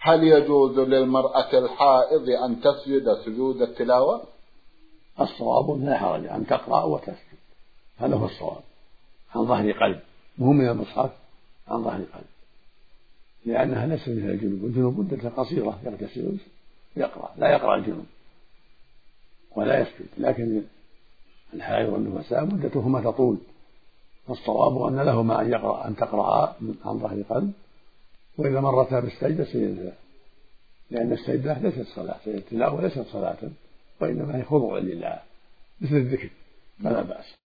هل يجوز للمرأة الحائض أن تسجد سجود التلاوة؟ الصواب لا حرج أن تقرأ وتسجد، هذا هو الصواب، عن ظهر قلب، مو من المصحف، عن ظهر قلب، لأنها ليست مثل الجنوب. الجنوب مدة قصيرة يغتسل يقرأ، لا يقرأ الجنوب ولا يسجد، لكن الحائض والنفساء مدتهما تطول، فالصواب أن لهما أن تقرأ عن ظهر قلب، وإذا مرتا بالسجدة سجدتا، لأن السجدة ليست صلاة، التلاوة ليست صلاة، وإنما هي خضوع لله مثل الذكر، فلا بأس.